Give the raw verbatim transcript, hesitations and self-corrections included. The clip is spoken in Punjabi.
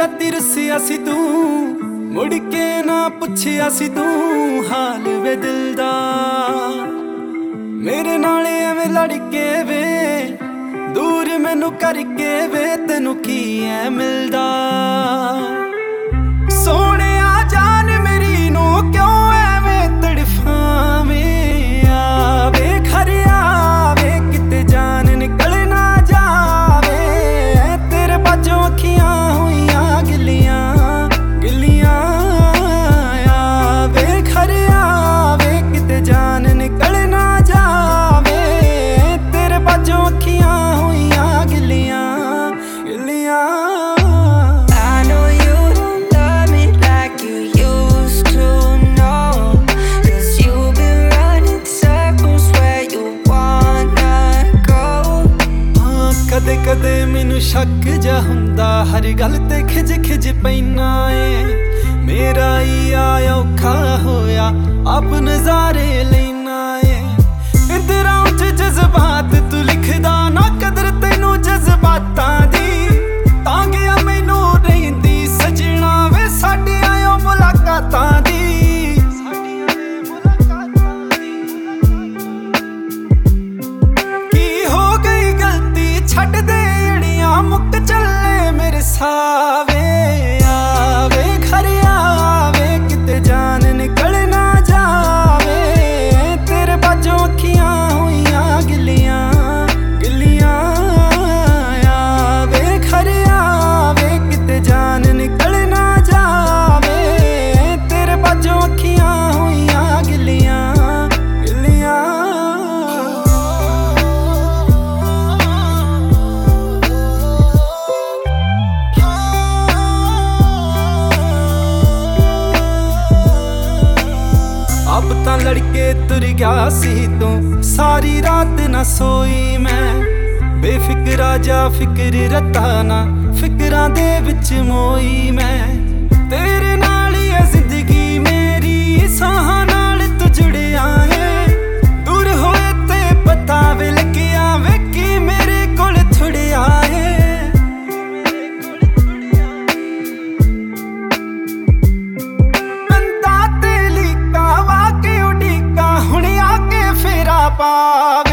ਰਾਤੀ ਰੁੱਸਿਆ ਸੀ ਤੂੰ, ਮੁੜ ਕੇ ਨਾ ਪੁੱਛਿਆ ਸੀ ਤੂੰ ਹਾਲ ਵੇ ਦਿਲ ਦਾ। ਮੇਰੇ ਨਾਲ ਐਵੇਂ ਲੜ ਕੇ ਵੇ ਦੂਰ ਮੈਨੂੰ ਕਰਕੇ ਵੇ ਤੈਨੂੰ ਕੀ ਐ ਮਿਲਦਾ। ਸੋਹਣਿਆ ਜਾਨ ਮੇਰੀ ਨੂੰ ਕਿਉਂ ਐਵੇਂ ਤੜਫਾਵੇਂ, ਆਵੇ ਘਰ ਆਵੇ ਕਿਤੇ ਜਾਨ ਨਿਕਲ ਨਾ ਜਾਵੇ। ਤੇਰੇ ਬਾਝੋਂ ਅੱਖੀਆਂ ਹੋਈਆਂ ਗਿੱਲੀਆਂ ਗਿੱਲੀਆਂ, ਆਵੇ ਘਰ ਆਵੇ ਕਿਤੇ ਜਾਨ ਨਿਕਲ ਨਾ ਜਾਵੇ। ਤੇਰੇ ਬਾਝੋਂ ਅੱਖੀਆਂ ਹੋਈਆਂ ਗਿੱਲੀਆਂ ਗਿੱਲੀਆਂ। ਕਦੇ ਕਦੇ ਮੈਨੂੰ ਸ਼ੱਕ ਜਾ ਹੁੰਦਾ, ਹਰ ਗੱਲ ਤੇ ਖਿਜ ਖਿਜ ਪੈਨਾ ਏ। ਮੇਰਾ ਹੀ ਆ ਔਖਾ ਹੋਇਆ ਆਪ ਨਜ਼ਾਰੇ ਲੈਣਾ ਏ। ਇੰਦਰਾ ਉੱਚ ਜਜ਼ਬਾਤ ਤੂੰ ਲਿਖਦਾ ਨਾ ਕਦਰ ਤੈਨੂੰ ਜਜ਼ਬਾਤਾਂ ਦੀ। ਤਾਂ ਗਿਆ ਮੈਨੂੰ ਰਹਿੰਦੀ ਸਜਣਾ ਵੇ ਸਾਡੀਆਂ ਓ ਮੁਲਾਕਾਤਾਂ ਦੀ। ਕੀ ਹੋ ਗਈ ਗਲਤੀ ਛੱਡ ਦੇ ਅੜੀਆਂ ਮੁੱਕ ਚੱਲੇ ਮੇਰੇ ਸਾਵੇ। ਆਵੇ ਘਰ ਆਵੇ ਕਿਤੇ ਜਾਨ ਨਿਕਲ ਨਾ ਜਾਵੇ। ਤੇਰੇ ਬਾਝੋਂ ਅੱਖੀਆਂ ਹੋਈਆਂ ਗਿੱਲੀਆਂ ਗਿੱਲੀਆਂ, ਆਵੇ ਘਰ ਆਵੇ ਕਿਤੇ ਜਾਨ ਨਿਕਲ ਨਾ ਜਾਵੇ। ਤੇਰੇ ਬਾਝੋਂ ਅੱਖੀਆਂ ਹੋਈਆਂ ਗਿੱਲੀਆਂ ਗਿੱਲੀਆਂ। ਅਬ ਤਾਂ ਲੜਕੇ ਤੁਰ ਗਿਆ ਸੀ ਤੂੰ, ਸਾਰੀ ਰਾਤ ਨਾ ਸੋਈ ਮੈਂ। ਬੇਫਿਕਰਾ ਜਾ ਫਿਕਰ ਰਤਾ ਨਾ ਫਿਕਰਾਂ ਦੇ ਵਿੱਚ ਮੋਈ ਮੈਂ। ਤੇਰੇ ਨਾਲ ਹੀ ਹੈ ਜ਼ਿੰਦਗੀ ਮੇਰੀ, ਸਾਹਾਂ ਨਾਲ ਤੂੰ ਜੁੜਿਆ ਏ। ਦੂਰ ਹੋਏ ਤੇ ਪਤਾ ਵੀ ਲੱਗਿਆ ਵੇ ਕੀ ਮੇਰੇ ਕੋਲ ਥੁੜਿਆ ਏ। ਬੰਦਾ ਤੇ ਲੀਕਾਂ ਵਾ ਕੇ ਉਡੀਕਾਂ ਹੁਣ ਆ ਕੇ ਫੇਰਾ ਪਾ